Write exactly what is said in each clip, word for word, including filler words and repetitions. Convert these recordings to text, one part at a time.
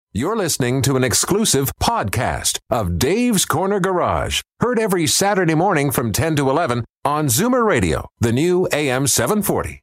You're listening to an exclusive podcast of Dave's Corner Garage. Heard every Saturday morning from ten to eleven on Zoomer Radio, the new A M seven forty.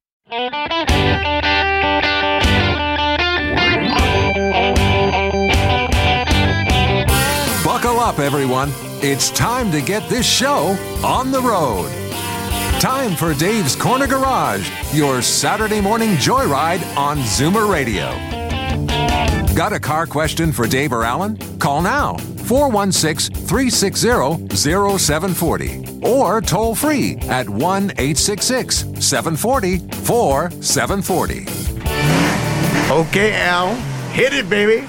Buckle up, everyone. It's time to get this show on the road. Time for Dave's Corner Garage, your Saturday morning joyride on Zoomer Radio. Got a car question for Dave or Alan? Call now, four one six, three six zero, zero seven four zero, or toll free at one eight six six, seven four zero, four seven four zero. Okay, Al, hit it, baby.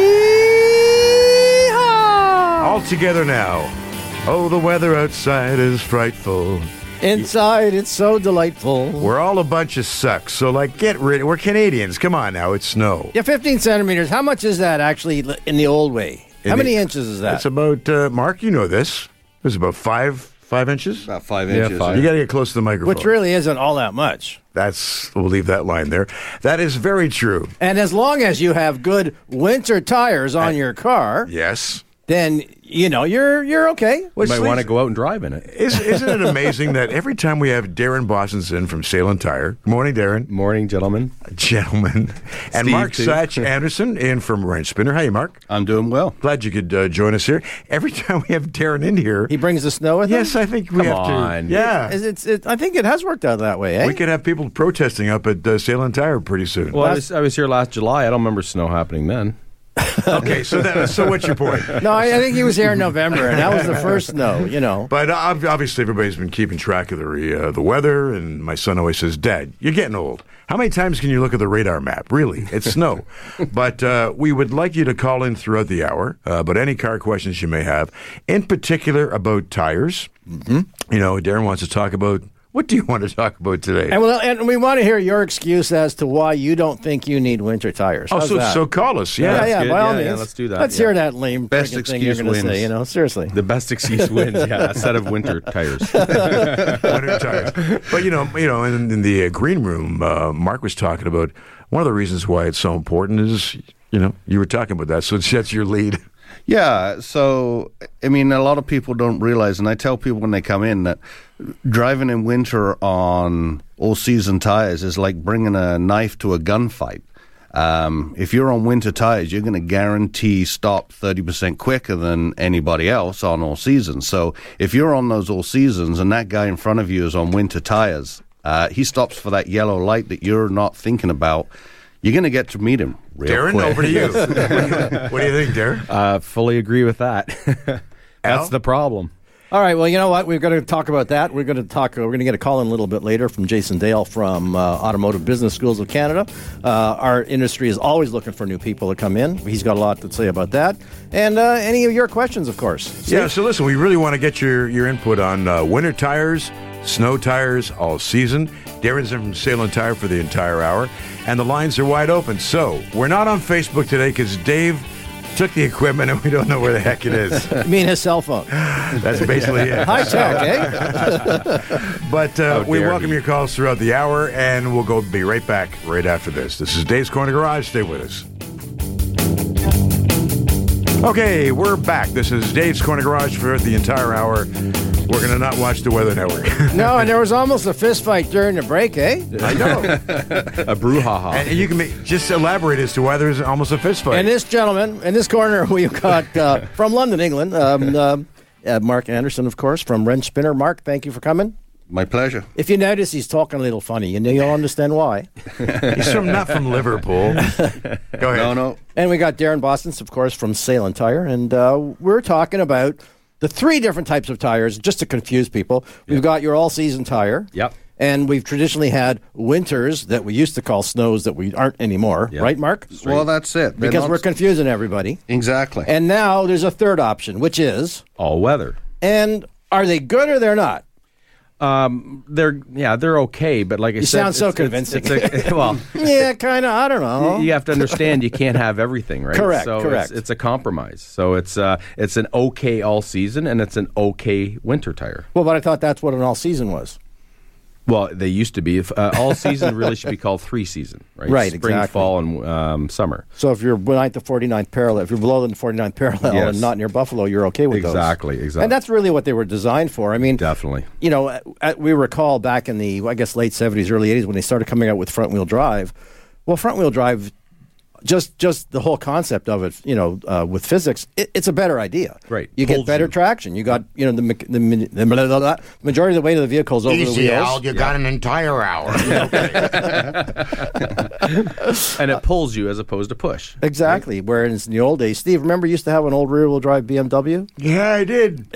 Yeehaw! All together now. Oh, the weather outside is frightful. Inside, it's so delightful. We're all a bunch of sucks, so, like, get rid of... We're Canadians. Come on now, it's snow. Yeah, fifteen centimeters. How much is that, actually, in the old way? In How the, many inches is that? It's about... Uh, Mark, you know this. It's about five, five inches? About five Yeah, inches. five. You got to get close to the microphone. Which really isn't all that much. That's... We'll leave that line there. That is very true. And as long as you have good winter tires on And- your car, Yes. then, you know, you're you're okay. You Which might leads- want to go out and drive in it. Is, isn't it amazing that every time we have Darren Bostonson from Sail and Tire, good morning, Darren, Morning, gentlemen. gentlemen, and Steve, Mark too. Satch Anderson in from Wrench Spinner. Hi, Mark. I'm doing well. Glad you could uh, join us here. Every time we have Darren in here, He brings the snow with him? yes, I think we Come have on. to. Yeah, Is it, it, I think it has worked out that way, eh? we could have people protesting up at uh, Sail and Tire pretty soon. Well, I was, I was here last July. I don't remember snow happening then. okay, so that, so what's your point? No, I, I think he was here in November, and that was the first snow, you know. But uh, ob- obviously, everybody's been keeping track of the re, uh, the weather, and my son always says, "Dad, you're getting old. How many times can you look at the radar map? Really, it's snow." But uh, we would like you to call in throughout the hour. Uh, but any car questions you may have, in particular about tires. Mm-hmm. You know, Darren wants to talk about. What do you want to talk about today? And, well, and we want to hear your excuse as to why you don't think you need winter tires. oh, How's so that? so call us. Yeah. Yeah, yeah, good. by all Yeah, means. yeah, let's do that, Let's yeah. hear that lame Best freaking thing you're excuse going to say, wins. you know, seriously. The best excuse wins, yeah, a set of winter tires. Winter tires. But you know, you know, in, in the uh, green room, uh, Mark was talking about one of the reasons why it's so important is, you know, you were talking about that. So that's your lead. Yeah, so, I mean, a lot of people don't realize, and I tell people when they come in, that driving in winter on all-season tires is like bringing a knife to a gunfight. Um, if you're on winter tires, you're going to guarantee stop thirty percent quicker than anybody else on all seasons. So if you're on those all seasons and that guy in front of you is on winter tires, uh, he stops for that yellow light that you're not thinking about, you're going to get to meet him real Darren, quick. over to you. what, do you what do you think, Darren? Uh, fully agree with that. Al? That's the problem. All right, well, you know what? We're going to talk about that. We're going to talk. Uh, we're going to get a call in a little bit later from Jason Dale from uh, Automotive Business Schools of Canada. Uh, our industry is always looking for new people to come in. He's got a lot to say about that. And uh, any of your questions, of course. Yeah, so listen, we really want to get your, your input on uh, winter tires, snow tires, all season. Darren's in from Sail and Tire for the entire hour. And the lines are wide open. So we're not on Facebook today because Dave took the equipment and we don't know where the heck it is. You mean his cell phone? That's basically it. High tech, eh? But uh, How we dare welcome he. your calls throughout the hour, and we'll go be right back right after this. This is Dave's Corner Garage. Stay with us. Okay, we're back. This is Dave's Corner Garage for the entire hour. We're going to not watch the Weather Network. No, and there was almost a fist fight during the break, eh? I know. A brouhaha. And you can make, just elaborate as to why there's almost a fist fight. And this gentleman, in this corner, we've got uh, from London, England, um, uh, uh, Mark Anderson, of course, from Wrench Spinner. Mark, thank you for coming. My pleasure. If you notice, he's talking a little funny, and you'll understand why. He's from, not from Liverpool. Go ahead. No, no. And we got Darren Boston, of course, from Sail and Tire, and uh, we're talking about the three different types of tires, just to confuse people. We've got your all-season tire. Yep. And we've traditionally had winters that we used to call snows that we aren't anymore. Yep. Right, Mark? Well, that's it. They're Because not- we're confusing everybody. Exactly. And now there's a third option, which is, All weather. and are they good or they're not? Um, they're yeah, they're okay, but like I You said, sound so it's- convincing. It's, it's a, well, Yeah, kind of. I don't know. you have to understand you can't have everything, right? Correct, So correct. It's, it's a compromise. So it's uh, it's an okay all season and it's an okay winter tire. Well, but I thought that's what an all-season was. Well, they used to be. If, uh, all season really should be called three season, right? Right, Spring, exactly. fall, and um, summer. So if you're behind the forty-ninth parallel, if you're below the forty-ninth parallel Yes. and not near Buffalo, you're okay with those. Exactly, exactly. And that's really what they were designed for. I mean, Definitely. You know, uh, uh, we recall back in the, I guess, late seventies, early eighties when they started coming out with front-wheel drive. Well, front-wheel drive, just just the whole concept of it, you know, uh, with physics, it, it's a better idea. Right. You get Pulls better you. traction. You got, you know, the, me- the, min- the blah, blah, blah, majority of the weight of the vehicle is over the Easy, wheels. Al. You got an entire hour. And it pulls you as opposed to push. Exactly. Whereas in the old days, Steve, remember you used to have an old rear-wheel drive B M W? Yeah, I did.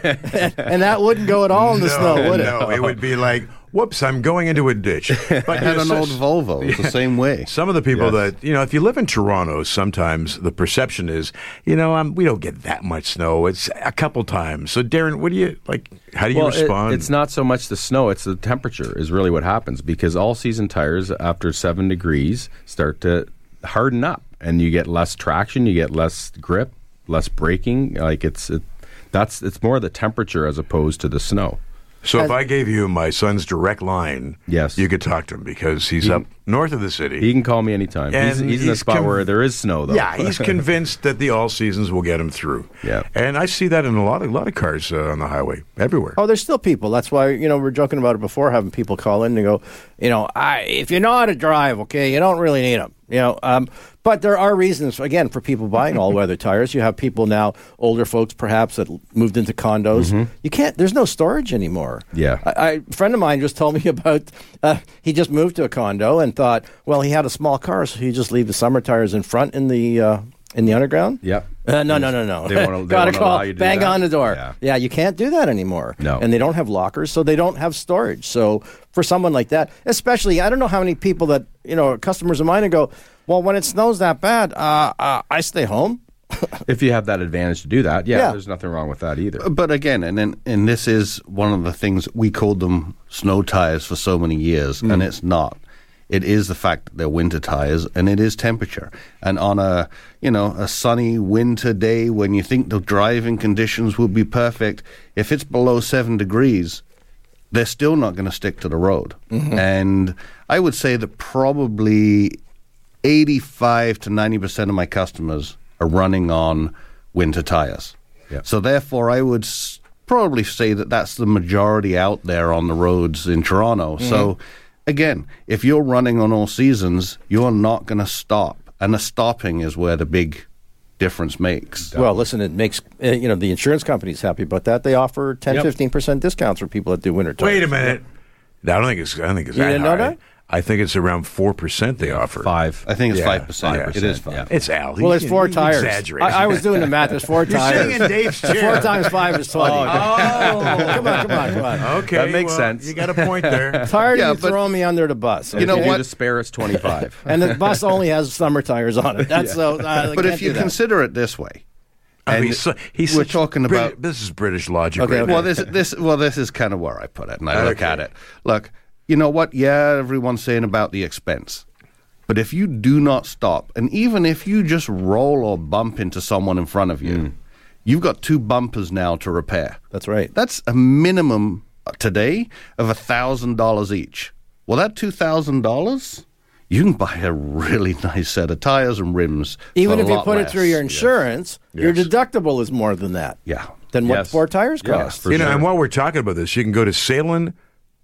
And that wouldn't go at all in the no, snow, would it? No, it would be like, whoops, I'm going into a ditch. But I had you an know, old s- Volvo. It's the same way. Some of the people Yes. that, you know, if you live in Toronto, sometimes the perception is, you know, um, we don't get that much snow. It's a couple times. So, Darren, what do you, like, how do you Well, it- respond? it's not so much the snow; it's the temperature is really what happens because all-season tires after seven degrees start to harden up, and you get less traction, you get less grip, less braking. Like it's it, that's it's more the temperature as opposed to the snow. So if I gave you my son's direct line, Yes. you could talk to him because he's up north of the city. He can call me anytime. He's, And he's in a he's spot con- where there is snow, though. Yeah, he's convinced that the all seasons will get him through. Yeah. And I see that in a lot of, lot of cars uh, on the highway, everywhere. Oh, there's still people. That's why, you know, we were joking about it before, having people call in and go, you know, I, if you know how to drive, okay, you don't really need them. You know, um, but there are reasons, again, for people buying all-weather tires. You have people now, older folks perhaps, that moved into condos. You can't, there's no storage anymore. Yeah. I, I, a friend of mine just told me about, uh, he just moved to a condo and thought, well, he had a small car, so he just leave the summer tires in front in the uh, in the underground. Yep. Uh, no, no, no, no. They won't- they Gotta won't call, allow you to do bang that? on the door. Yeah. Yeah, you can't do that anymore. No. And they don't have lockers, so they don't have storage. So for someone like that, especially, I don't know how many people that, you know, are customers of mine and go, well, when it snows that bad, uh, uh, I stay home. If you have that advantage to do that, yeah, Yeah. there's nothing wrong with that either. But again, and then, and this is one of the things we called them snow tires for so many years, and it's not. It is the fact that they're winter tires, and it is temperature. And on a you know a sunny winter day when you think the driving conditions would be perfect, if it's below seven degrees, they're still not going to stick to the road. And I would say that probably eighty-five to ninety percent of my customers are running on winter tires. Yeah. So therefore, I would s- probably say that that's the majority out there on the roads in Toronto. So again, if you're running on all seasons, you're not going to stop. And the stopping is where the big difference makes. Well, listen, it makes, uh, you know, the insurance company's happy about that. They offer ten, Yep. fifteen percent discounts for people that do winter tires. Wait a minute. I don't think it's. I don't think it's You that didn't know high. that? I think it's around four percent they offer. Five. I think it's Yeah, five percent. five It is percent, five. It's Al. Well, there's He- four he tires. exaggerates. I, I was doing the math. There's four You're tires. sitting in Dave's chair. Four times five is twenty. Oh, come on, come on, come on. okay. That makes well, sense. You got a point there. Tired Yeah, of you but- throwing me under the bus. You know If okay? what? do the spare, it's twenty-five. And the bus only has summer tires on it. That's so. Uh, I But can't if you do that. consider it this way, I mean, and so, he's we're such talking Brit- about- this is British logic. Okay, right okay. now. well, this this well, this is kind of where I put it, and I look Okay. at it. Look, you know what? Yeah, everyone's saying about the expense, but if you do not stop, and even if you just roll or bump into someone in front of you, you've got two bumpers now to repair. That's right. That's a minimum today of a thousand dollars each. Well, that two thousand dollars, you can buy a really nice set of tires and rims. Even for if a you lot put it less. through your insurance, your Yes. deductible is more than that. Yeah. Than what Yes. four tires Yeah, cost. for you know, sure. and while we're talking about this, you can go to Salem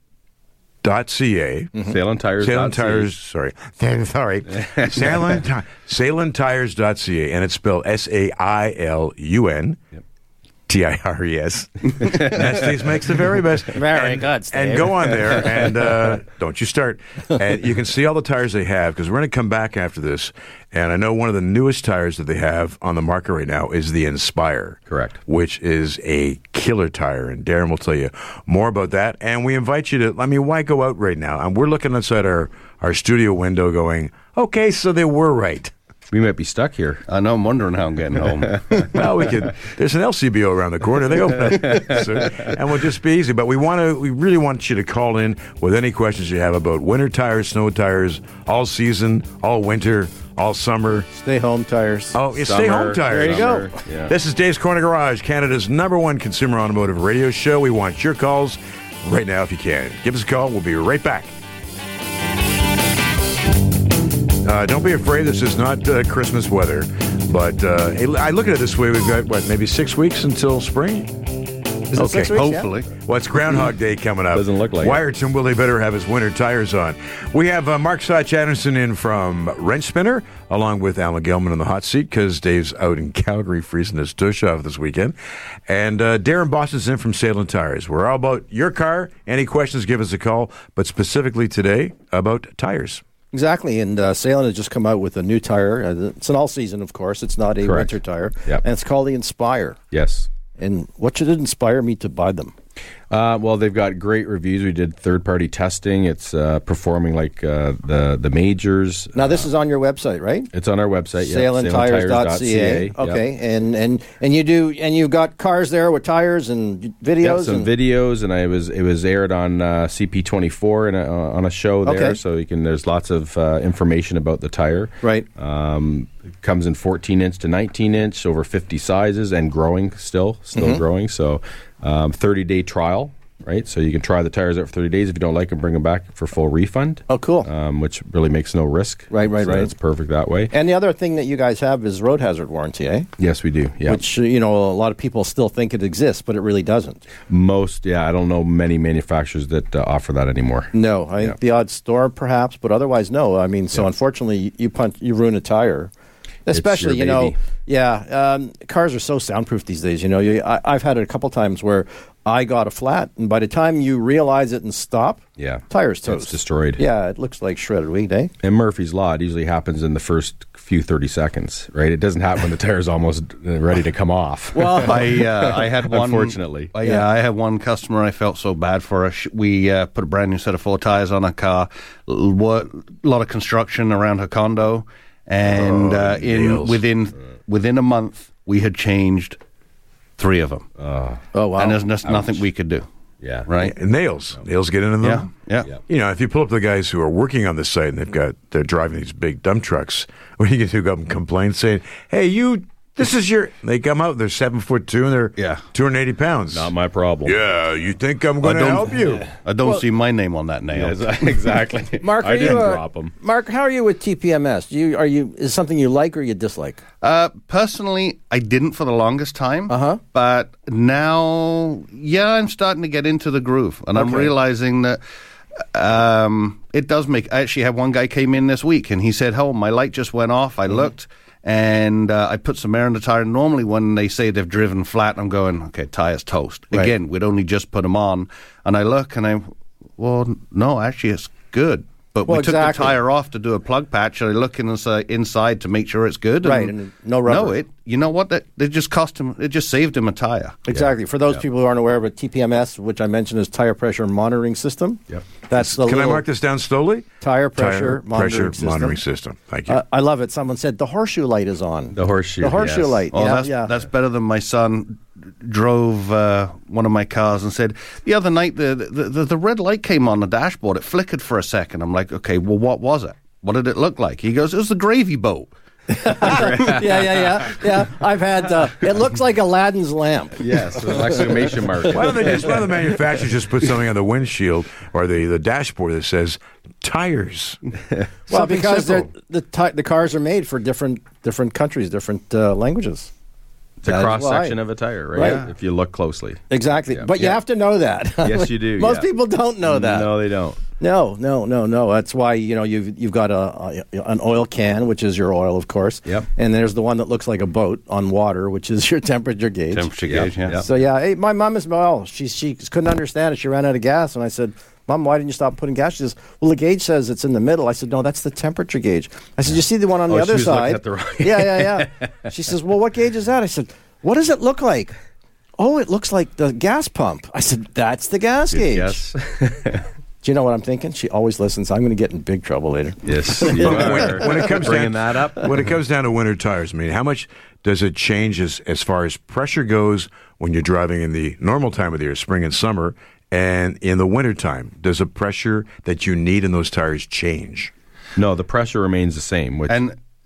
dot C A. Salem Tires. Salem Tires, sorry. sorry. Salem, Ti- Salem Tires dot C A, and it's spelled S A I L U N. T I R E S. Nestes makes the very best. Very and, good, Steve. And go on there and uh, don't you start. And you can see all the tires they have because we're going to come back after this. And I know one of the newest tires that they have on the market right now is the Inspire. Correct. Which is a killer tire. And Darren will tell you more about that. And we invite you to, I mean, why go out right now? And we're looking outside our, our studio window going, okay, so they were right. We might be stuck here. I know. I'm wondering how I'm getting home. Well, we could. There's an L C B O around the corner. They open it, so, and we'll just be easy. But we want to. We really want you to call in with any questions you have about winter tires, snow tires, all season, all winter, all summer. Stay home tires. Oh, it's stay home Summer, tires. There you go. summer, Yeah. This is Dave's Corner Garage, Canada's number one consumer automotive radio show. We want your calls. right now if you can. Give us a call. We'll be right back. Uh, don't be afraid. This is not uh, Christmas weather. But uh, I look at it this way. We've got, what, maybe six weeks until spring? Is it Okay, six weeks? Hopefully. Well, it's Groundhog Day coming up. Doesn't look like it. Wyerton Willie better have his winter tires on. We have uh, Mark Sach-Anderson in from Wrench Spinner, along with Alan Gelman in the hot seat because Dave's out in Calgary freezing his tush off this weekend. And uh, Darren Boss is in from Salem Tires. We're all about your car. Any questions, give us a call. But specifically today, about tires. Exactly, and uh, Salem has just come out with a new tire. Uh, it's an all-season, of course. It's not a Correct. winter tire, Yep. and it's called the Inspire. Yes. And what should it inspire me to buy them? Uh, well, they've got great reviews. We did third-party testing. It's uh, performing like uh, the the majors. Now, this is on your website, right? It's on our website. Yeah, salem tires dot c a. Yep. Okay, and, and and you do, and you've got cars there with tires and videos. Yeah, some and, videos, and I was it was aired on uh, C P twenty-four in a, uh, on a show there, Okay. so you can. There's lots of uh, information about the tire. Right. Um, it comes in fourteen inch to nineteen inch, over fifty sizes, and growing still, still Mm-hmm. growing. So, um, thirty day trial. Right, so you can try the tires out for thirty days. If you don't like them, bring them back for full refund. Oh, cool. Um, which really makes no risk. Right, right, so right. It's perfect that way. And the other thing that you guys have is road hazard warranty, eh? Yes, we do. Yeah, Which, uh, you know, a lot of people still think it exists, but it really doesn't. most. Yeah, I don't know many manufacturers that uh, offer that anymore. No, I think Yeah. the odd store perhaps, but otherwise, no. I mean, so Yeah. unfortunately, you, you punch, you ruin a tire. Especially, your you know, baby. yeah, um, cars are so soundproof these days. You know, you, I, I've had it a couple times where I got a flat, and by the time you realize it and stop, Yeah, tire's It's toast. destroyed. Yeah, it looks like shredded wheat, eh? And Murphy's Law, it usually happens in the first few thirty seconds, right? It doesn't happen when the tire's almost uh, ready to come off. Well, I uh, I had one. Unfortunately. Uh, yeah, I had one customer. I felt so bad for her. Sh- We uh, put a brand new set of four tires on her car. A lot of construction around her condo, and Oh, uh, in nails. within within a month, we had changed three of them, oh wow, and there's just nothing Ouch. we could do. Yeah. Right? And nails. Nails get into them. Yeah, yeah. Yeah. You know, if you pull up the guys who are working on the site and they've got, they're driving these big dump trucks, when you get to go up and complain saying, hey, you, this is your, they come out, they're seven foot two and they're Yeah. two hundred eighty pounds. Not my problem. Yeah, you think I'm going to don't- help you? I don't see my name on that nail. Yes, exactly. Mark, I are didn't you, uh, drop them. Mark, how are you with T P M S? Do you are you is it something you like or you dislike? Uh, personally, I didn't for the longest time. Uh-huh. But now, yeah, I'm starting to get into the groove, and I'm Okay. realizing that um, it does make. I actually had one guy came in this week, and he said, "Oh, my light just went off. I looked." And uh, I put some air in the tire. Normally, when they say they've driven flat, I'm going, okay, tire's toast. Right. Again, we'd only just put them on. And I look and I, well, no, actually, it's good. But Well, we took exactly. the tire off to do a plug patch, and I look inside, inside to make sure it's good. Right, and no rubber. No, it. You know what? That it just cost him. It just saved him a tire. Exactly. For those people who aren't aware of it, T P M S, which I mentioned, is tire pressure monitoring system. Yep. That's the Can I little mark this down slowly? tire pressure Tire monitoring pressure system. monitoring system. Thank you. Uh, I love it. Someone said the horseshoe light is on. The horseshoe, The horseshoe yes. light. Oh, yeah, that's yeah. that's better than my son drove uh, one of my cars and said the other night the, the the the red light came on the dashboard. It flickered for a second. I'm like, okay, well, what was it? What did it look like? He goes, it was the gravy boat. yeah, yeah, yeah, yeah. I've had. Uh, it looks like Aladdin's lamp. Yes, with an exclamation mark. Why don't they just, why don't the manufacturers just put something on the windshield or the, the dashboard that says tires? Well, Something because they're- simple. the ti- the cars are made for different different countries, different uh, languages. It's a That is cross section why. of a tire, right? Right. If you look closely. Exactly, Yeah. but you Yeah. have to know that. Yes, you do, Most yeah. people don't know that. No, they don't. No, no, no, no. That's why you know you've you've got a, a an oil can, which is your oil, of course. Yep. And there's the one that looks like a boat on water, which is your temperature gauge. Temperature Yep, gauge, yeah. yep. So yeah, hey, my mom is well. She she couldn't understand it. She ran out of gas, and I said, "Mom, why didn't you stop putting gas?" She says, "Well, the gauge says it's in the middle." I said, "No, that's the temperature gauge." I said, "You see the one on the Oh, she other was looking side?" at the wrong- yeah, yeah, yeah. She says, "Well, what gauge is that?" I said, "What does it look like?" "Oh, it looks like the gas pump." I said, "That's the gas gauge." Yes. Do you know what I'm thinking? She always listens. I'm going to get in big trouble later. Yes. You When, are. when it comes Bringing down, that up. when it comes down to winter tires, I mean, how much does it change as, as far as pressure goes when you're driving in the normal time of the year, spring and summer, and in the winter time? Does the pressure that you need in those tires change? No, the pressure remains the same. Which And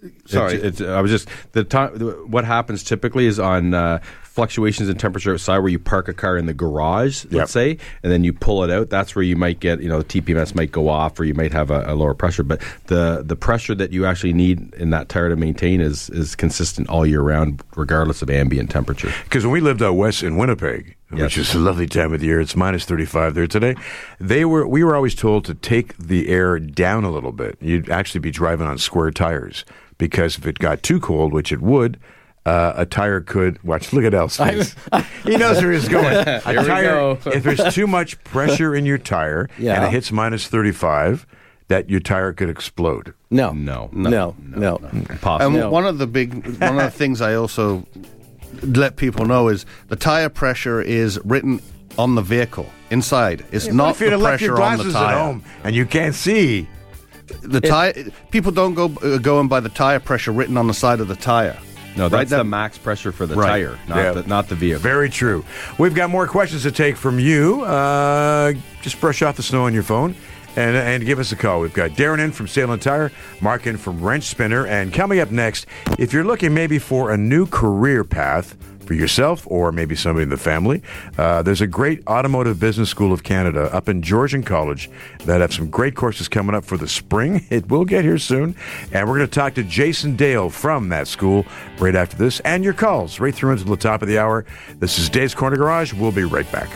Sorry. It's, it's, I was just the time. What happens typically is on uh, fluctuations in temperature outside, where you park a car in the garage, let's Yep. say, and then you pull it out. That's where you might get, you know, the T P M S might go off, or you might have a, a lower pressure. But the the pressure that you actually need in that tire to maintain is is consistent all year round, regardless of ambient temperature. Because when we lived out west in Winnipeg, Yes. which is a lovely time of the year, it's minus thirty-five there today. They were we were always told to take the air down a little bit. You'd actually be driving on square tires, because if it got too cold, which it would, uh, a tire could watch. Look at Al's face. He knows where he's going. A Here we tire, go. if there's too much pressure in your tire Yeah. and it hits minus thirty-five, that your tire could explode. No. No, No. No. possible. And No. one of the big, one of the things I also let people know is the tire pressure is written on the vehicle inside. It's What not if you'd the have left your pressure on the glasses at tire. home and you can't see? The tire. People don't go uh, going by the tire pressure written on the side of the tire. No, Right, that's that- the max pressure for the Right. tire, not Yeah. the not the vehicle. Very true. We've got more questions to take from you. Uh, just brush off the snow on your phone and, and give us a call. We've got Darren in from Salem Tire, Mark in from Wrench Spinner, and coming up next, if you're looking maybe for a new career path for yourself or maybe somebody in the family, uh, there's a great Automotive Business School of Canada up in Georgian College that have some great courses coming up for the spring. It will get here soon. And we're going to talk to Jason Dale from that school right after this, and your calls right through until the top of the hour. This is Dave's Corner Garage. We'll be right back.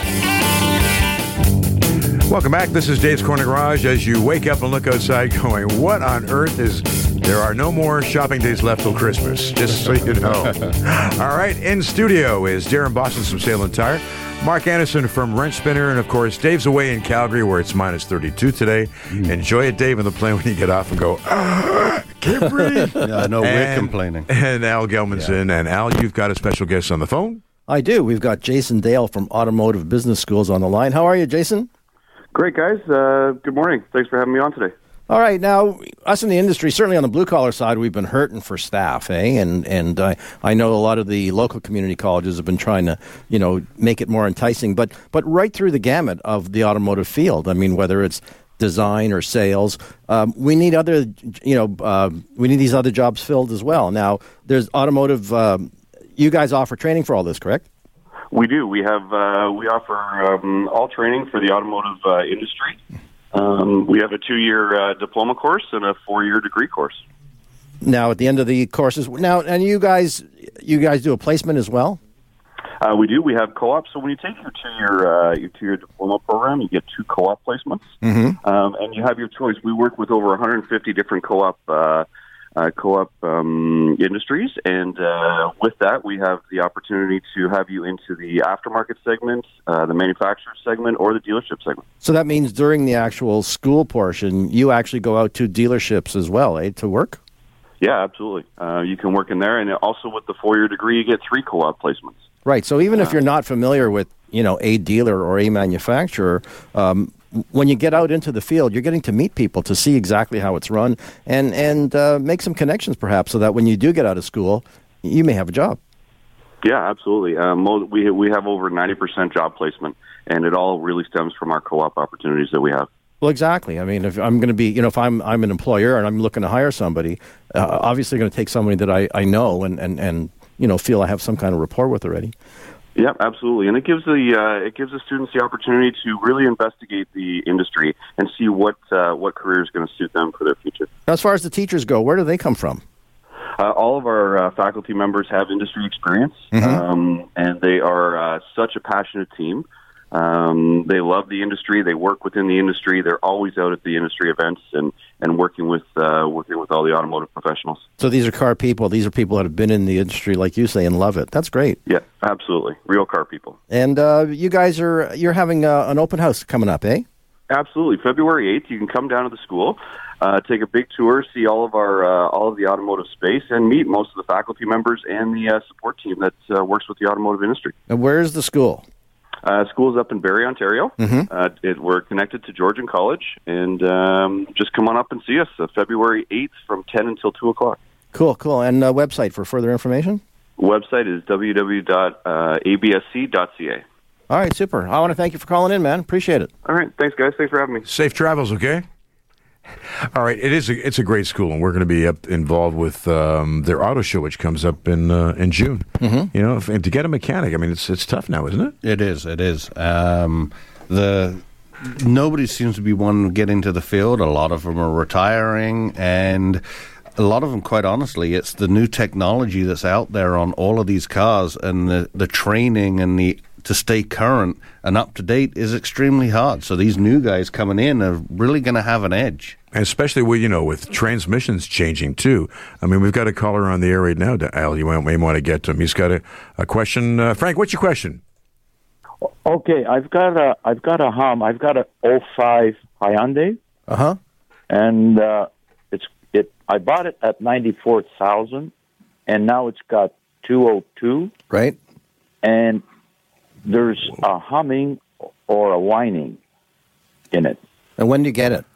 Welcome back. This is Dave's Corner Garage. As you wake up and look outside going, what on earth is... There are no more shopping days left till Christmas, just so you know. All right, in studio is Darren Boston from Salem Tire, Mark Anderson from Wrench Spinner, and of course, Dave's away in Calgary where it's minus thirty-two today. Enjoy it, Dave, on the plane when you get off and go, ah, can't breathe. Yeah, I know we're And- complaining. And Al Gelman's in. And Al, you've got a special guest on the phone. I do. We've got Jason Dale from Automotive Business Schools on the line. How are you, Jason? Great, guys. Uh, good morning. Thanks for having me on today. All right, now us in the industry, certainly on the blue collar side, we've been hurting for staff, eh? And and uh, I know a lot of the local community colleges have been trying to, you know, make it more enticing. But but right through the gamut of the automotive field, I mean, whether it's design or sales, um, we need other, you know, uh, we need these other jobs filled as well. Now, there's automotive. Um, you guys offer training for all this, correct? We do. We have uh, we offer um, all training for the automotive uh, industry. Um, we have a two-year uh, diploma course and a four-year degree course. Now, at the end of the courses, now, and you guys, you guys do a placement as well. Uh, we do. We have co-ops. So when you take your two-year uh, your two-year diploma program, you get two co-op placements, Mm-hmm. um, and you have your choice. We work with over one hundred fifty different co-op uh, uh, co-op um, industries, and uh, with that, we have the opportunity to have you into the aftermarket segment, uh, the manufacturer segment, or the dealership segment. So that means during the actual school portion, you actually go out to dealerships as well, eh, to work? Yeah, absolutely. Uh, you can work in there, and also with the four-year degree, you get three co-op placements. Right. So even if you're not familiar with, you know, a dealer or a manufacturer, um, when you get out into the field, you're getting to meet people to see exactly how it's run and and uh, make some connections, perhaps, so that when you do get out of school, you may have a job. Yeah, absolutely. Um, mo- we we have over ninety percent job placement, and it all really stems from our co-op opportunities that we have. Well, exactly. I mean, if I'm going to be, you know, if I'm I'm an employer and I'm looking to hire somebody, uh, obviously going to take somebody that I, I know and, and, and, you know, feel I have some kind of rapport with already. Yeah, absolutely, and it gives the uh, it gives the students the opportunity to really investigate the industry and see what uh, what career is going to suit them for their future. Now, as far as the teachers go, where do they come from? Uh, all of our uh, faculty members have industry experience, Mm-hmm. um, and they are uh, such a passionate team. Um, they love the industry. They work within the industry. They're always out at the industry events and, and working with uh, working with all the automotive professionals. So these are car people. These are people that have been in the industry, like you say, and love it. That's great. Yeah, absolutely, real car people. And uh, you guys are you're having uh, an open house coming up, eh? Absolutely, February eighth. You can come down to the school, uh, take a big tour, see all of our uh, all of the automotive space, and meet most of the faculty members and the uh, support team that uh, works with the automotive industry. And where is the school? Uh, school's up in Barrie, Ontario. Mm-hmm. Uh, it, we're connected to Georgian College, and um, just come on up and see us uh, February eighth from ten until two o'clock. Cool, cool. And uh, website for further information? Website is w w w dot a b s c dot c a. All right, super. I want to thank you for calling in, man. Appreciate it. All right, thanks, guys. Thanks for having me. Safe travels, okay? All right, it is. A, it's a great school, and we're going to be up involved with um, their auto show, which comes up in uh, in June. Mm-hmm. You know, if, and to get a mechanic, I mean, it's it's tough now, isn't it? It is. It is. Um, the nobody seems to be wanting to get into the field. A lot of them are retiring, and a lot of them, quite honestly, it's the new technology that's out there on all of these cars, and the the training and the to stay current and up to date is extremely hard. So these new guys coming in are really going to have an edge. And especially with, you know, with transmissions changing too. I mean, we've got a caller on the air right now, Al. You may want to get to him. He's got a, a question. Uh, Frank, what's your question? Okay, I've got a I've got a hum. I've got a oh five Hyundai. Uh huh. And uh, it's it. I bought it at ninety-four thousand, and now it's got two oh two. Right. And there's a humming or a whining in it. And when do you get it?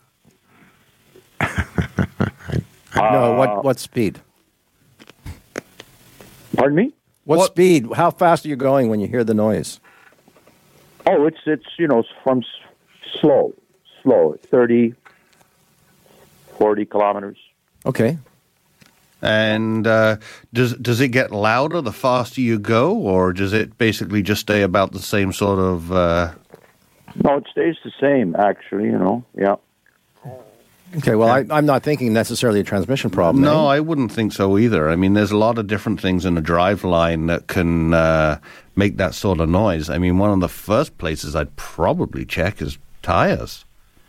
No, what Uh, what speed? Pardon me? What, What- speed? How fast are you going when you hear the noise? Oh, it's it's you know from s- slow, slow, thirty, forty kilometers. Okay. And uh, does does it get louder the faster you go, or does it basically just stay about the same sort of? Uh... No, it stays the same. Actually, you know, yeah. Okay. Well, I, I'm not thinking necessarily a transmission problem. No, eh? I wouldn't think so either. I mean, there's a lot of different things in the drive line that can uh, make that sort of noise. I mean, one of the first places I'd probably check is tires.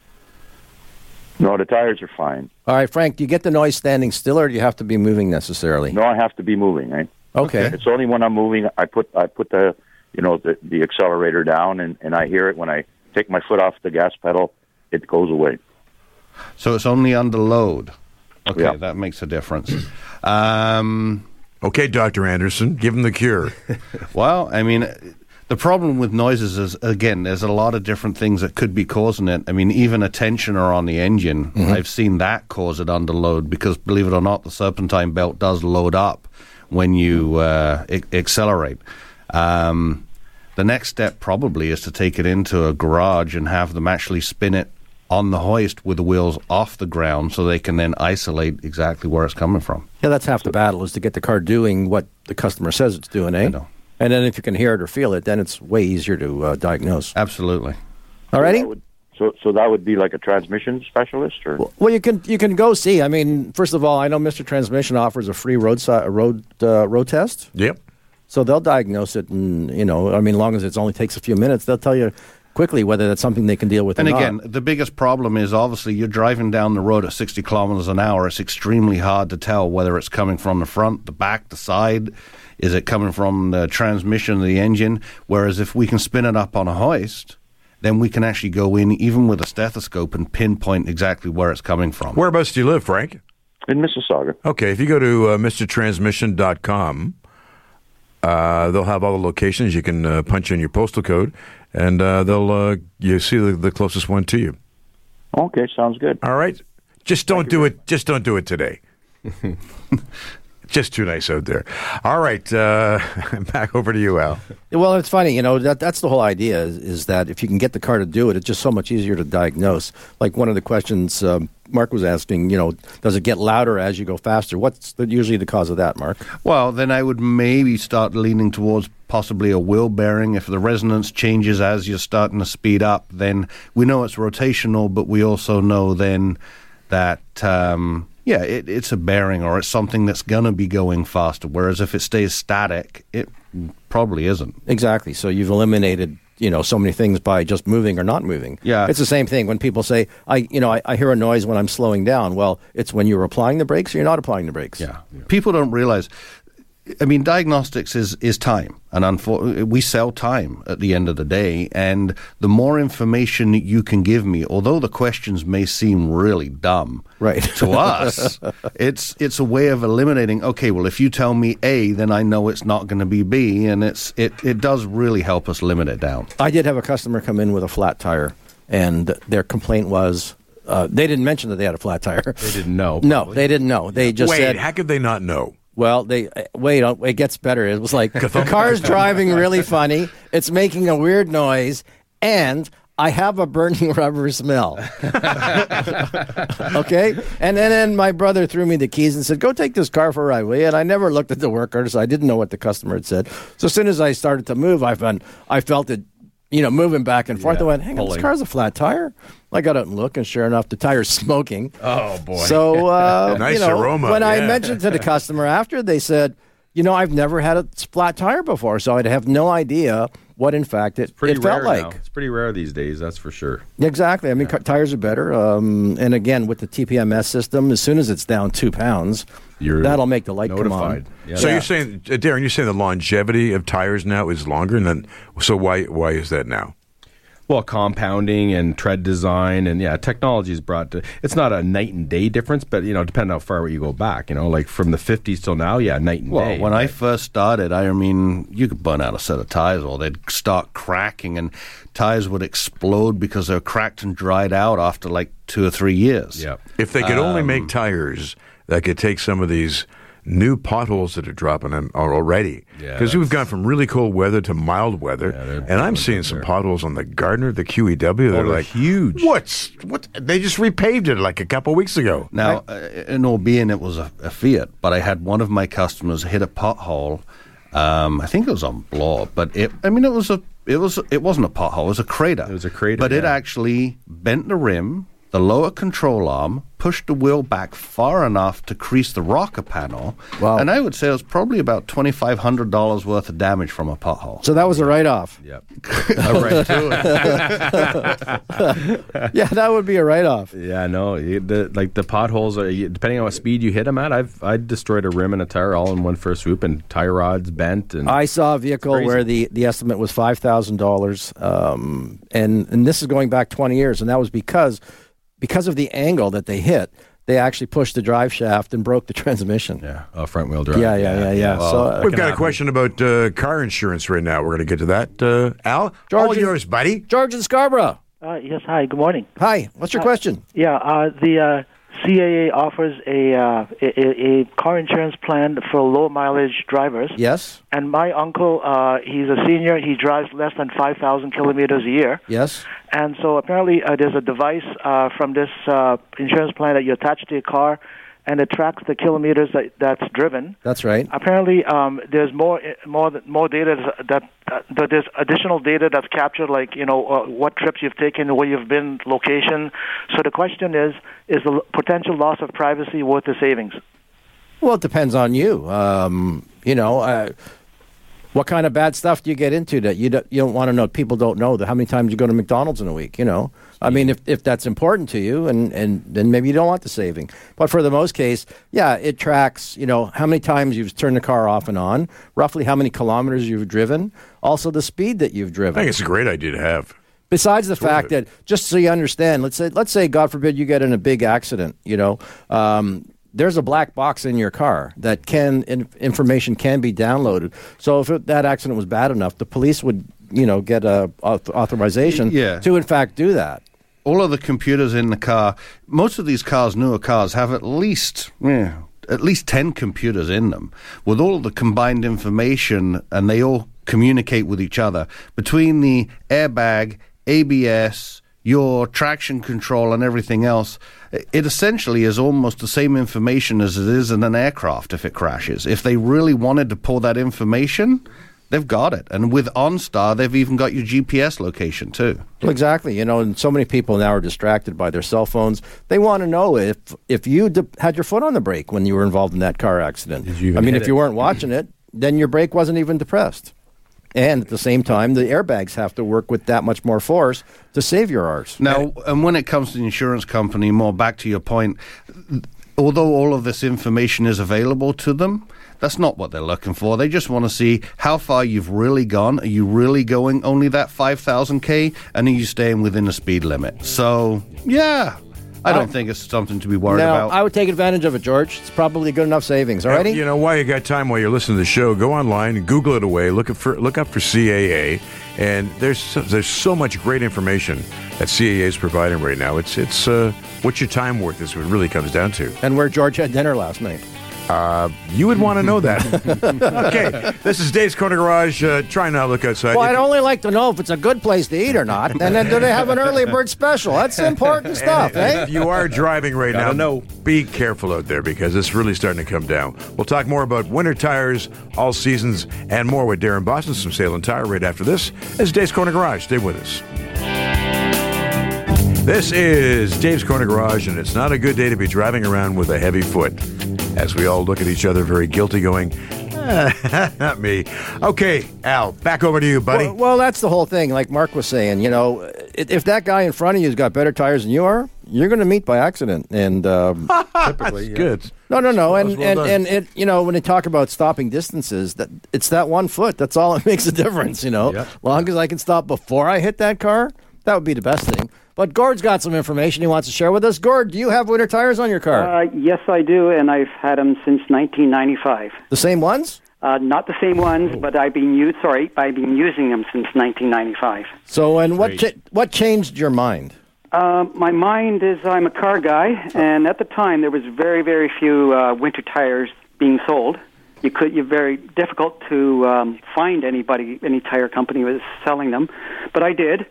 No, the tires are fine. All right, Frank. Do you get the noise standing still, or do you have to be moving necessarily? No, I have to be moving. Right? Okay. It's only when I'm moving. I put I put the you know the, the accelerator down, and, and I hear it. When I take my foot off the gas pedal, it goes away. So it's only under load. Okay, Yeah. that makes a difference. Um, Okay, Doctor Anderson, give him the cure. well, I mean, the problem with noises is, again, there's a lot of different things that could be causing it. I mean, even a tensioner on the engine, Mm-hmm. I've seen that cause it under load because, believe it or not, the serpentine belt does load up when you uh, I- accelerate. Um, the next step probably is to take it into a garage and have them actually spin it on the hoist with the wheels off the ground so they can then isolate exactly where it's coming from. Yeah, that's half the battle is to get the car doing what the customer says it's doing, eh? I know. And then if you can hear it or feel it, then it's way easier to uh, diagnose. Absolutely. All righty? That would- So so that would be like a transmission specialist, or Well, you can you can go see. I mean, first of all, I know Mister Transmission offers a free roadside road uh, road test, Yep. so they'll diagnose it, and you know, I mean, long as it only takes a few minutes, they'll tell you quickly whether that's something they can deal with. And or again, not. the biggest problem is obviously you're driving down the road at sixty kilometers an hour. It's extremely hard to tell whether it's coming from the front, the back, the side. Is it coming from the transmission, the engine? Whereas if we can spin it up on a hoist, then we can actually go in, even with a stethoscope, and pinpoint exactly where it's coming from. Whereabouts do you live, Frank? in Mississauga. Okay, if you go to uh, Mister Transmission dot com, uh, they'll have all the locations. You can uh, punch in your postal code, and uh, they'll uh, you see the, the closest one to you. Okay, sounds good. All right, just don't do it. Just don't do it today. Just too nice out there. All right, uh, back over to you, Al. Well, it's funny, you know, that that's the whole idea is, is that if you can get the car to do it, it's just so much easier to diagnose. Like one of the questions um, Mark was asking, you know, does it get louder as you go faster? What's the, usually the cause of that, Mark? Well, then I would maybe start leaning towards possibly a wheel bearing. If the resonance changes as you're starting to speed up, then we know it's rotational, but we also know then that, um, yeah, it, it's a bearing or it's something that's going to be going faster. Whereas if it stays static, it probably isn't. Exactly. So you've eliminated, you know, so many things by just moving or not moving. Yeah. It's the same thing when people say, I, you know, I, I hear a noise when I'm slowing down. Well, it's when you're applying the brakes or you're not applying the brakes. Yeah. People don't realize. I mean, diagnostics is, is time, and unfor- we sell time at the end of the day. And the more information you can give me, although the questions may seem really dumb, Right. to us, it's it's a way of eliminating. Okay, well, if you tell me A, then I know it's not going to be B, and it's it it does really help us limit it down. I did have a customer come in with a flat tire, and their complaint was uh, they didn't mention that they had a flat tire. They didn't know. No, probably. they didn't know. They just Wait, said, how could they not know? well, they uh, wait. uh, It gets better. It was like the car's driving really funny. It's making a weird noise, and I have a burning rubber smell. Okay? And then, then my brother threw me the keys and said, go take this car for a ride, will you? And I never looked at the work order, so I didn't know what the customer had said. So as soon as I started to move, I found, I felt it, you know, moving back and forth. Yeah, I went, hang on, pulling. this car's a flat tire. I got out and looked, and sure enough, the tire's smoking. Oh, boy. So, uh, Nice you know, aroma, when I yeah. mentioned to the customer after, they said, you know, I've never had a flat tire before, so I'd have no idea what, in fact, it, Pretty it felt rare like. now. It's pretty rare these days, that's for sure. Exactly. I mean, ca- tires are better. Um, and again, with the T P M S system, as soon as it's down two pounds, You're that'll make the light notified. come on. Yeah. So Yeah. you're saying, uh, Darren, you're saying the longevity of tires now is longer, and then so why why is that now? Well, compounding and tread design, and yeah, technology is brought to. It's not a night and day difference, but you know, depending how far you go back, you know, like from the fifties till now, yeah, night and Well, day. when I first started, I mean, you could burn out a set of tires, or they'd start cracking, and tires would explode because they're cracked and dried out after like two or three years. yeah, If they could only Um, make tires that could take some of these new potholes that are dropping in already, Yeah, because we've that's- gone from really cold weather to mild weather, Yeah, they're and I'm blowing seeing up some there. potholes on the Gardner, the Q E W. They're they're like huge. What's what? They just repaved it like a couple weeks ago. Now, uh, in all being it was a, a Fiat, but I had one of my customers hit a pothole. Um, I think it was on Bloor, but it. I mean, it was a. It was. It wasn't a pothole. It was a crater. It was a crater, but it yeah. actually bent the rim, the lower control arm, pushed the wheel back far enough to crease the rocker panel. Wow. And I would say it was probably about twenty five hundred dollars worth of damage from a pothole. So that was a write-off. Yep. right to it. Yeah, that would be a write-off. Yeah, no, you- the, like the potholes are you- depending on what speed you hit them at. I've I destroyed a rim and a tire all in one first swoop, and tire rods bent. And I saw a vehicle crazy. where the, the estimate was five thousand dollars, um, and, and this is going back twenty years, and that was because because of the angle that they hit, they actually pushed the drive shaft and broke the transmission. yeah, uh, front wheel drive. Yeah, yeah, yeah, yeah. Well, So, uh, that We've can got a happen. question about uh, car insurance right now. We're going to get to that. Uh, Al, George all is- yours, buddy. George in Scarborough. Uh, yes, hi, good morning. Hi, what's your question? Yeah, uh, the uh, C A A offers a, uh, a, a car insurance plan for low mileage drivers. Yes, And my uncle, uh, he's a senior. He drives less than five thousand kilometers a year. yes. And so apparently uh, there's a device uh, from this uh, insurance plan that you attach to your car, and it tracks the kilometers that, that's driven. That's right. Apparently, um, there's more more more data that, uh, that there's additional data that's captured, like you know uh, what trips you've taken, where you've been, location. So the question is: is the l- potential loss of privacy worth the savings? Well, it depends on you. Um, you know, uh, what kind of bad stuff do you get into that you don't, you don't want to know? People don't know that how many times you go to McDonald's in a week. You know, I mean, if if that's important to you, and and then maybe you don't want the saving. But for the most case, yeah, it tracks. You know, how many times you've turned the car off and on, roughly how many kilometers you've driven, also the speed that you've I driven. think it's a great idea to have. Besides the fact worth that, just so you understand, let's say, let's say, God forbid, you get in a big accident. You know, um, there's a black box in your car that can in, information can be downloaded. So if it, that accident was bad enough, the police would, you know, get a auth- authorization Yeah. to in fact do that. All of the computers in the car, most of these cars, newer cars, have at least yeah, at least ten computers in them with all of the combined information, and they all communicate with each other between the airbag, A B S, your traction control, and everything else. It essentially is almost the same information as it is in an aircraft if it crashes. If they really wanted to pull that information, they've got it. And with OnStar, they've even got your G P S location too. Well, exactly. You know, and so many people now are distracted by their cell phones. They want to know if if you d- had your foot on the brake when you were involved in that car accident. Did you even I mean, hit if you it? weren't watching it, then your brake wasn't even depressed. And at the same time, the airbags have to work with that much more force to save your arse. Now, and when it comes to the insurance company, more back to your point, although all of this information is available to them, that's not what they're looking for. They just want to see how far you've really gone. Are you really going only that five thousand K? And are you staying within the speed limit? So, yeah, I don't I- think it's something to be worried Now, about. I would take advantage of it, George. It's probably good enough savings. All righty? You know, while you got time, while you're listening to the show, go online and Google it away. Look up for look up for C A A, and there's so, there's so much great information that C A A is providing right now. It's it's uh, what's your time worth is what it really comes down to. And where George had dinner last night. Uh, you would want to know that. Okay, this is Dave's Corner Garage. Uh, try not to look outside. Well, If- I'd only like to know if it's a good place to eat or not. And then do they have an early bird special? That's important stuff, and eh? if you are driving right now, Gotta know. be careful out there because it's really starting to come down. We'll talk more about winter tires, all seasons, and more with Darren Boston from Salem Tire right after this. This is Dave's Corner Garage. Stay with us. This is Dave's Corner Garage, and it's not a good day to be driving around with a heavy foot. As we all look at each other very guilty, going, "Ah, not me." Okay, Al, back over to you, buddy. Well, well, that's the whole thing. Like Mark was saying, you know, i- if that guy in front of you has got better tires than you are, you're going to meet by accident. And um, Typically, yeah. Good. no, no, no. And well and, done. and it, you know, when they talk about stopping distances, that it's that one foot. That's all that makes a difference. You know, Yep. long as I can stop before I hit that car, that would be the best thing. But Gord's got some information he wants to share with us. Gord, do you have winter tires on your car? Uh, yes, I do, and I've had them since nineteen ninety-five. the same ones? Uh, not the same ones, but I've been u- sorry, I've been using them since nineteen ninety-five. So, and what Great. cha- what changed your mind? Uh, my mind is I'm a car guy, and at the time there was very, very few uh, winter tires being sold. You could, you're very difficult to um, find anybody, any tire company was selling them, but I did.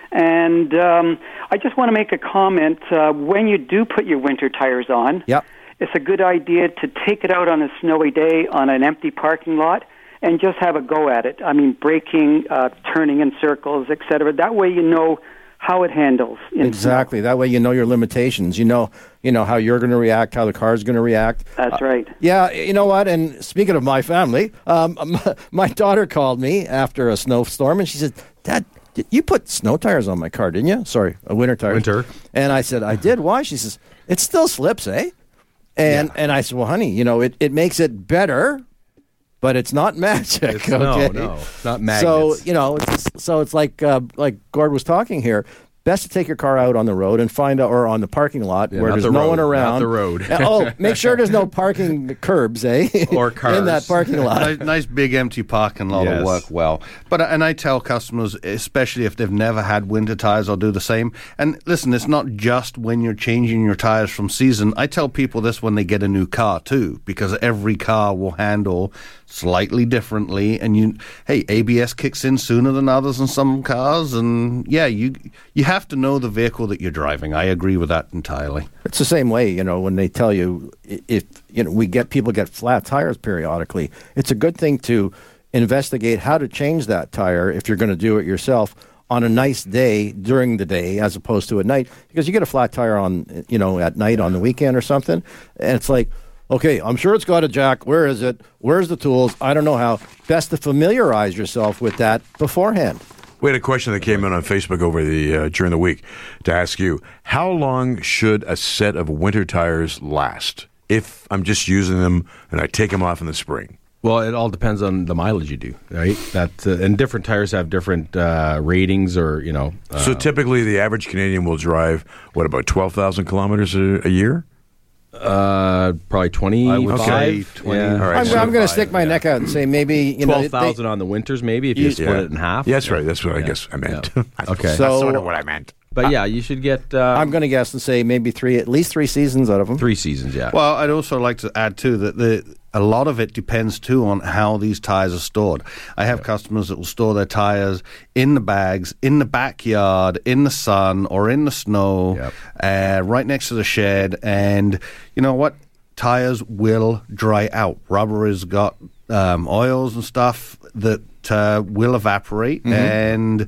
And um, I just want to make a comment. Uh, when you do put your winter tires on, Yep. it's a good idea to take it out on a snowy day on an empty parking lot and just have a go at it. I mean, braking, uh, turning in circles, et cetera. That way you know how it handles. in Exactly. That way you know your limitations. You know, you know how you're going to react, how the car's going to react. That's Uh, right. Yeah, you know what? And speaking of my family, um, my, my daughter called me after a snowstorm, and she said, "Dad, did you put snow tires on my car, didn't you? Sorry, a winter tires." Winter. And I said, "I did. Why?" She says, "It still slips, eh?" And and I said, "Well, honey, you know, it, it makes it better, but it's not magic." It's- no, okay? no, it's not So magnets. you know, it's just, so it's like uh, like Gord was talking here. Best to take your car out on the road and find out, or on the parking lot Yeah, where not there's the no road, one not around. the road. And, oh, make sure there's no parking curbs, eh? Or in cars. that parking lot. nice, nice big empty parking lot Yes. will work well. But and I tell customers, especially if they've never had winter tires, I'll do the same. And listen, it's not just when you're changing your tires from season. I tell people this when they get a new car too, because every car will handle slightly differently. And you, hey, A B S kicks in sooner than others in some cars, and yeah, you you have to know the vehicle that you're driving. I agree with that entirely. It's the same way, you know, when they tell you i- if you know we get people get flat tires periodically. It's a good thing to investigate how to change that tire if you're going to do it yourself on a nice day during the day as opposed to at night, because you get a flat tire on, you know, at night on the weekend or something, and it's like, okay, I'm sure it's got a jack. Where is it? Where's the tools? I don't know how. Best to familiarize yourself with that beforehand. We had a question that came in on Facebook over the uh, during the week to ask you: how long should a set of winter tires last? If I'm just using them and I take them off in the spring. Well, it all depends on the mileage you do, right? That uh, and different tires have different uh, ratings, or you know. Uh, So typically, the average Canadian will drive what, about twelve thousand kilometers a, a year? uh, probably twenty-five. I would say twenty. Yeah. All right, I'm, so- I'm going to stick my neck out and say maybe you know Twelve they- thousand on the winters, maybe if you split Yeah. it in half. Yes, right. That's what I Yeah. guess I meant. Yeah. That's Okay. So- sort of what I meant. But yeah, you should get. Uh, I'm going to guess and say maybe three, at least three seasons out of them. three seasons. Yeah. Well, I'd also like to add too that the a lot of it depends too on how these tires are stored. I have customers that will store their tires in the bags, in the backyard, in the sun, or in the snow, Yep. uh, right next to the shed. And you know what? Tires will dry out. Rubber has got um, oils and stuff that uh, will evaporate, and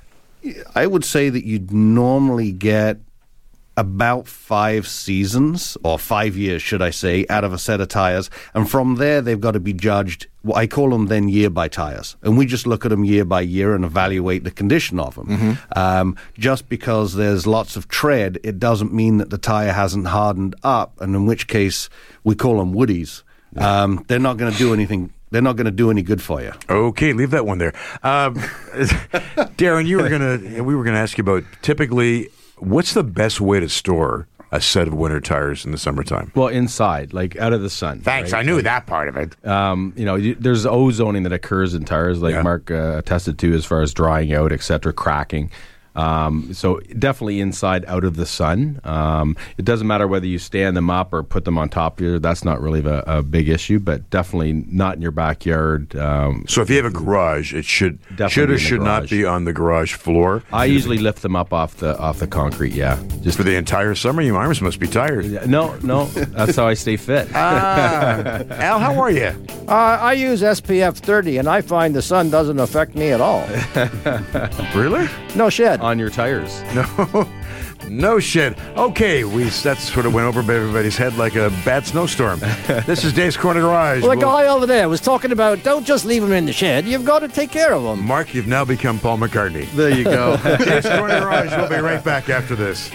I would say that you'd normally get about five seasons, or five years, should I say, out of a set of tires. And from there, they've got to be judged. Well, I call them then year-by tires. And we just look at them year by year and evaluate the condition of them. Um, just because there's lots of tread, it doesn't mean that the tire hasn't hardened up, and in which case, we call them woodies. Um, they're not going to do anything. They're not going to do any good for you. Okay, leave that one there. Um, Darren, you were gonna. We were gonna ask you about typically what's the best way to store a set of winter tires in the summertime. Well, inside, like out of the sun. Thanks, right? I knew that part of it. Um, you know, you, there's ozoning that occurs in tires, like Yeah. Mark uh, attested to, as far as drying out, et cetera, cracking. Um, so definitely inside, out of the sun. Um, it doesn't matter whether you stand them up or put them on top of you. That's not really a, a big issue, but definitely not in your backyard. Um, So if you have a garage, it should Definitely should in or the should not garage. be on the garage floor. I usually lift them up off the off the concrete. Yeah, just For the entire summer, your arms must be tired. no, no. That's how I stay fit. Ah, Al, how are you? Uh, I use S P F thirty, and I find the sun doesn't affect me at all. Really? No shit. On your tires. No, no shit. Okay, we that sort of went over everybody's head like a bad snowstorm. This is Dave's Corner Garage. Well, the We'll- guy over there was talking about don't just leave them in the shed. You've got to take care of them. Mark, you've now become Paul McCartney. There you go. Dave's Corner Garage. We'll be right back after this.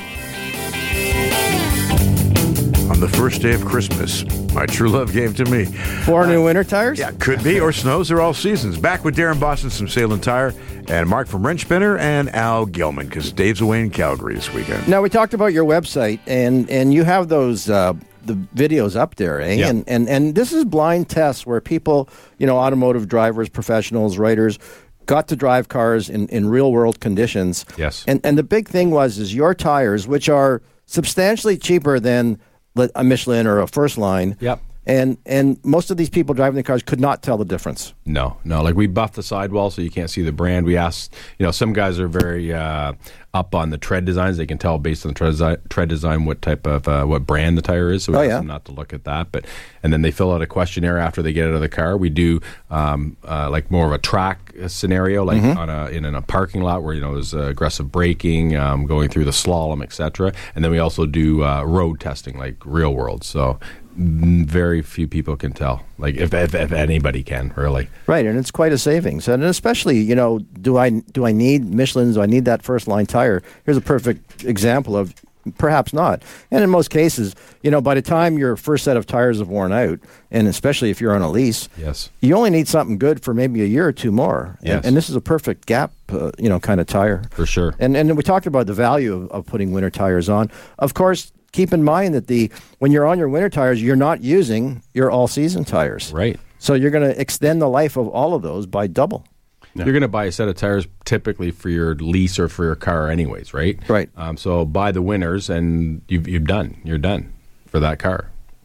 On the first day of Christmas, my true love gave to me. Four new winter tires? Yeah, could be, or snows are all seasons. Back with Darren Boston from Sail and Tire, and Mark from Wrench Spinner, and Al Gilman, because Dave's away in Calgary this weekend. Now, we talked about your website, and, and you have those uh, the videos up there, eh? Yeah. And, and, and this is blind tests where people, you know, automotive drivers, professionals, writers, got to drive cars in, in real-world conditions. Yes. And, and the big thing was is your tires, which are substantially cheaper than a Michelin or a First Line. Yep. And and most of these people driving the cars could not tell the difference. No, no. Like we buffed the sidewall so you can't see the brand. We asked, you know, some guys are very uh, up on the tread designs. They can tell based on the tread design, tread design what type of uh, what brand the tire is. So we Oh, asked yeah. them not to look at that. But and then they fill out a questionnaire after they get out of the car. We do um, uh, like more of a track uh, scenario, like Mm-hmm. on a in a parking lot where you know there's uh, aggressive braking, um, going through the slalom, et cetera. And then we also do uh, road testing, like real world. So. mm, Very few people can tell, like if, if if anybody can, really. Right, and it's quite a savings. And especially, you know, do I do I need Michelin? Do I need that First Line tire? Here's a perfect example of perhaps not. And in most cases, you know, by the time your first set of tires have worn out, and especially if you're on a lease, Yes. you only need something good for maybe a year or two more. And, Yes. and this is a perfect gap, uh, you know, kind of tire. For sure. And and we talked about the value of, of putting winter tires on. Of course, keep in mind that the when you're on your winter tires, you're not using your all-season tires. Right. So you're going to extend the life of all of those by double. You're going to buy a set of tires typically for your lease or for your car anyways, right? Right. Um, so buy the winners and you've, you've done. You're done for that car.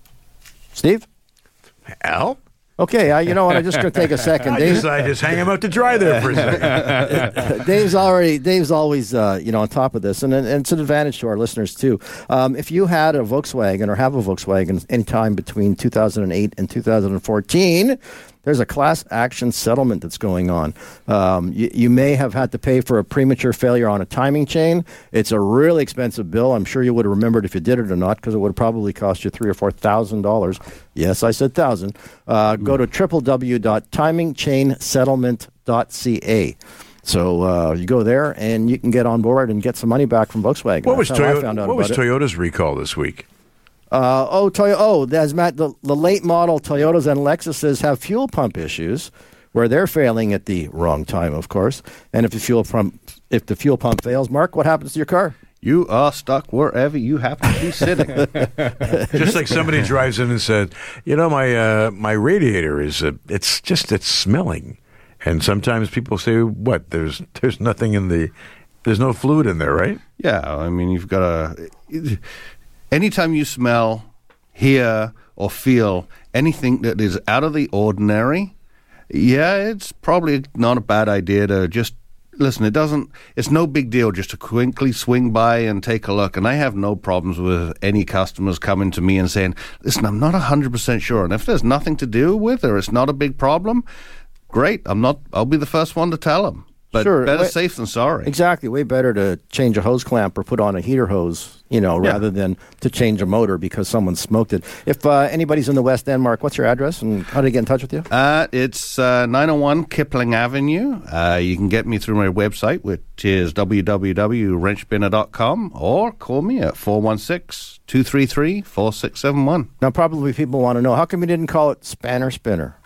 Steve? Al? Okay, I, you know what? I'm just going to take a second. I Dave, just, I just hang him out to dry there for a second. Dave's already. Dave's always, uh, you know, on top of this, and, and it's an advantage to our listeners too. Um, if you had a Volkswagen or have a Volkswagen anytime between two thousand eight and two thousand fourteen, there's a class action settlement that's going on. Um, you, you may have had to pay for a premature failure on a timing chain. It's a really expensive bill. I'm sure you would have remembered if you did it or not, because it would have probably cost you three or four thousand dollars. Yes, I said thousand. Uh, go to w w w dot timing chain settlement dot c a. So uh, you go there and you can get on board and get some money back from Volkswagen. What was, That's how I Toyota, found out what was about it. Toyota's recall this week? Uh, oh, Toyo- oh, as Matt, the, the late model Toyotas and Lexuses have fuel pump issues, where they're failing at the wrong time, of course. And if the fuel pump, if the fuel pump fails, Mark, what happens to your car? You are stuck wherever you happen to be sitting. Just like somebody drives in and said, you know, my uh, my radiator is uh, it's just it's smelling, and sometimes people say, what? There's there's nothing in the there's no fluid in there, right? Yeah, I mean, you've got to. Anytime you smell, hear, or feel anything that is out of the ordinary, yeah, it's probably not a bad idea to just listen. It doesn't. It's no big deal just to quickly swing by and take a look. And I have no problems with any customers coming to me and saying, "Listen, I'm not a hundred percent sure." And if there's nothing to do with, or it's not a big problem, great. I'm not. I'll be the first one to tell them. But Sure. better Wait- safe than sorry. Exactly. Way better to change a hose clamp or put on a heater hose, you know, Yeah. rather than to change a motor because someone smoked it. If uh, anybody's in the West End, Mark, what's your address and how do they get in touch with you? Uh, it's uh, nine oh one Kipling Avenue. Uh, you can get me through my website, which is w w w dot wrench spinner dot com, or call me at four one six, two three three, four six seven one. Now, probably people want to know, how come you didn't call it Spanner Spinner?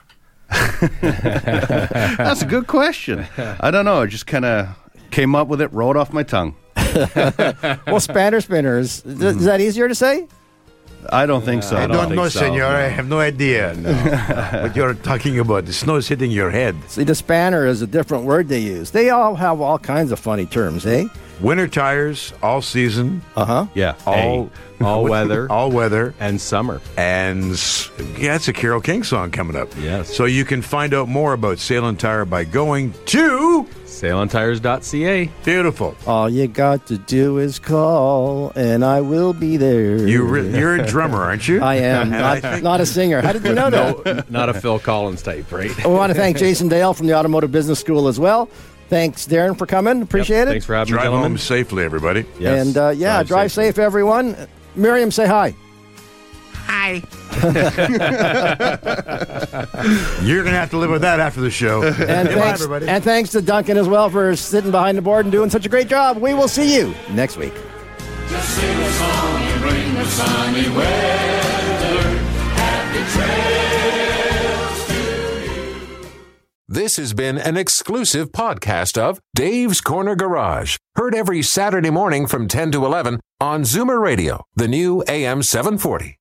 That's a good question. I don't know. I just kind of came up with it, rolled off my tongue. Well, Spanner Spinners, is, is that easier to say? I don't think so. I I don't don't think know, so, senor. no. I have no idea what you're talking about. The snow is hitting your head. See, the spanner is a different word they use. They all have all kinds of funny terms, eh? winter tires all season, Uh huh. Yeah. all A, all weather, all weather, and summer. and s- yeah, it's a Carole King song coming up. Yes. So you can find out more about Salem Tire by going to Sale on tires dot c a. beautiful. All you got to do is call, and I will be there. You re- you're a drummer, aren't you? I am, And I not, think- not a singer. How did you know that? No, not a Phil Collins type, right? We want to thank Jason Dale from the Automotive Business School as well. Thanks, Darren, for coming. Appreciate Yep, it. Thanks for having me, Drive gentlemen. home safely, everybody. Yes. And uh, yeah, drive, Drive safe, everyone. Miriam, say hi. You're going to have to live with that after the show. And Goodbye, thanks, everybody. and thanks to Duncan as well for sitting behind the board and doing such a great job. We will see you next week. Just sing a song and bring the sunny weather. Happy trails to you. This has been an exclusive podcast of Dave's Corner Garage. Heard every Saturday morning from ten to eleven on Zoomer Radio, the new A M seven forty.